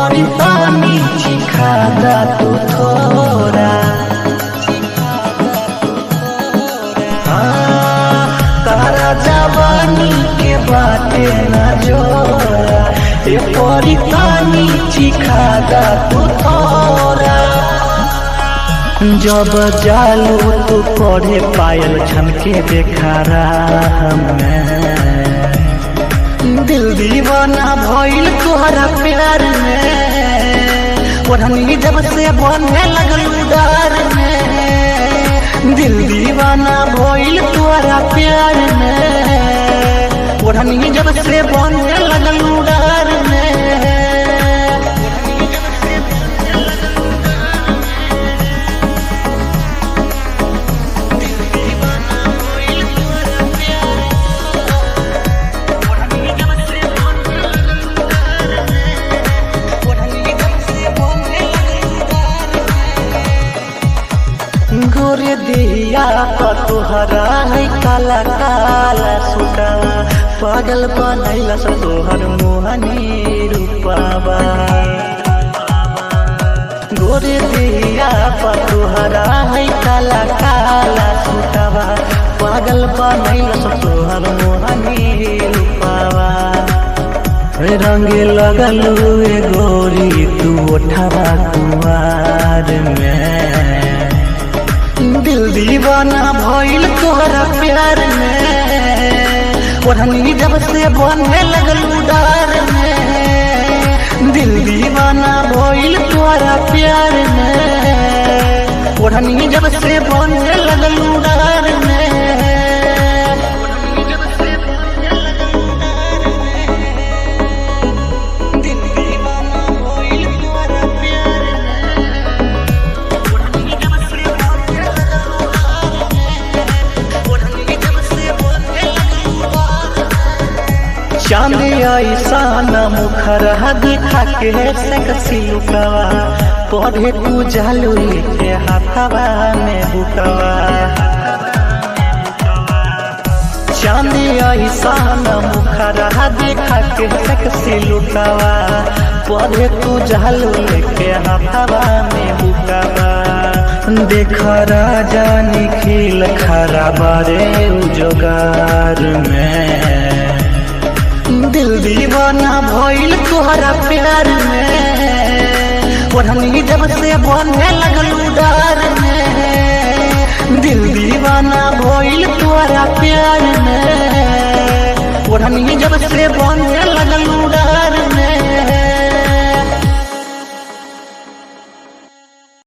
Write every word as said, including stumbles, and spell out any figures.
परी तानी चिखादा तू थोड़ा हाँ, तारा जवानी के बाटे न जोरा ए परी तानी चिखादा तू थोड़ा। जब जालू तू पढ़े पायल छनके देखारा हमें दिल दीवाना भइल तोहरा प्यार में ओढ़नी जब से बने लगल उदार में दिल दीवाना भइल तोहरा प्यार में ओढ़नी जब से बने लगल उदार में। गोरे दिया का तोहरा है काला काला सुटा पागल बनैला सब तोहर मोहनी रूपावा। गोरे दिया का तोहरा है काला काला सुटावा पागल बनैला सब तोहर मोहनी रूपावा। रंगे लगलू ए गोरी तू उठावा कुमार में दिल दीवाना भइल तोहरा प्यार में ओढ़नी जब से बने लगल उदार में दिल दीवाना भइल तोहरा प्यार में ओढ़नी जब से बने लगल उदार में। चांदी ऐसा न मुखरा दिखा के सेक्सी लुकावा पढ़े तू जालू के हाथवा में बुकावा। चांदी ऐसा न मुखरा दिखा के सेक्सी लुकावा पढ़े तू जालू के हाथवा में बुकावा। देख राजा निखिल खरा बारे उजगार में दिल दीवाना भइल तोहरा प्यार में ओढ़नी जब से बने लगल उदार में दिल दीवाना भइल तोहरा प्यार में ओढ़नी जब से बने लगल